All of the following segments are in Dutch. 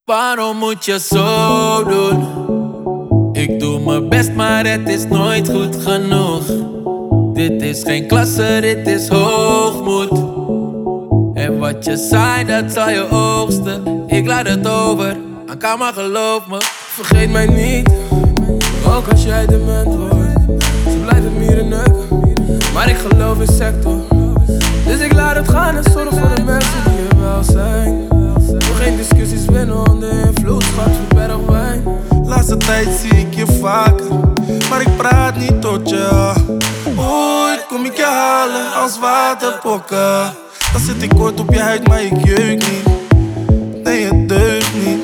Waarom moet je zo doen? Ik doe mijn best, maar het is nooit goed genoeg. Dit is geen klasse, dit is hoogmoed. En wat je zei, dat zal je oogsten. Ik laat het over aan Kama, geloof me. Vergeet mij niet, ook als jij dement wordt. Ze blijven mieren neuken, maar ik geloof in sector. Dus ik laat het gaan en zorg voor de mensen die er wel zijn. Wil geen discussies winnen onder invloed, schat, verberg wijn. Laatste tijd zie ik je vaker, maar ik praat niet tot je. Ooit kom ik je halen als waterpokken. Dan zit ik kort op je huid, maar ik jeuk niet. Nee, het deugt niet.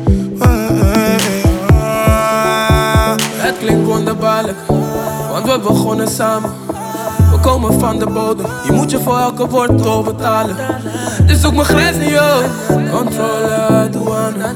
Het klinkt wonderbaarlijk, want we begonnen samen. We komen van de bodem, je moet je voor elke woord tol betalen. Dus zoek mijn grens niet op, controle, douane.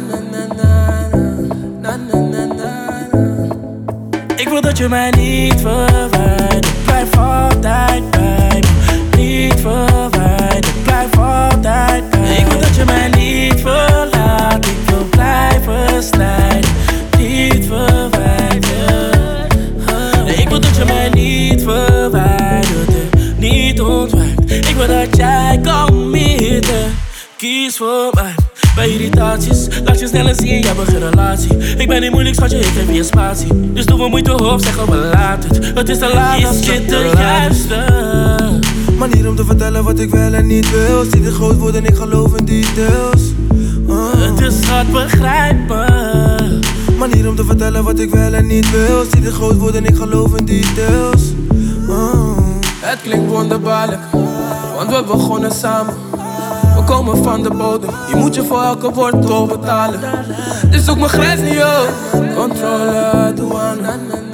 Ik wil dat je mij niet verwijt, blijf altijd bij me. Niet verwijt, blijf altijd bij me. Ik wil dat je mij niet verlaat, ik wil blijven strijden. Niet verwijten. Ik wil dat je mij niet verwijdert en niet ontwijkt. Ik wil dat jij kan meten, kies voor mij. Bij irritaties, laat je sneller zien, jij hebt een relatie. Ik ben niet moeilijk, schatje, ik heb je spatie. Dus doe we moeite op, zeggen we laat het. Het is te laat, als je de juiste manier om te vertellen wat ik wel en niet wil. Zie dit groot worden, ik geloof in details. Dus schat, begrijp me. Manier om te vertellen wat ik wel en niet wil. Zie dit groot worden, ik geloof in details. Het klinkt wonderbaarlijk, want we begonnen samen. We komen van de bodem, je moet je voor elke woord tol betalen. Dus zoek mijn grens niet op, controle, douane.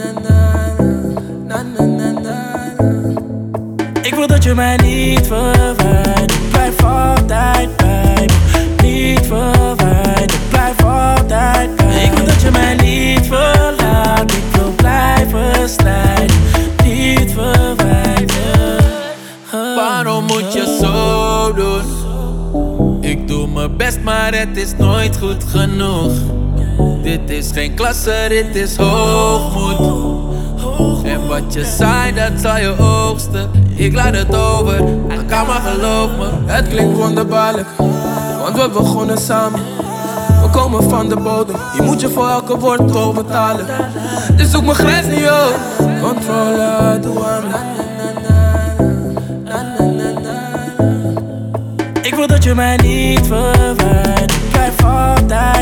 Ik wil dat je mij niet verwijt, blijf altijd bij me. Niet verwijt, blijf altijd bij me. Ik wil dat je mij niet verlaat, ik wil blijven strijden. Niet verwijten. Waarom moet je zo doen? Ik doe mijn best, maar het is nooit goed genoeg. Dit is geen klasse, dit is hoogmoed. En wat je zei, dat zal je oogsten. Ik laat het over aan Kama, geloof me. Het klinkt wonderbaarlijk, want we begonnen samen. We komen van de bodem, je moet je voor elke woord tol betalen. Dus zoek mijn grens niet op, controle, douane. Ik wil dat je mij niet verwijt, blijf altijd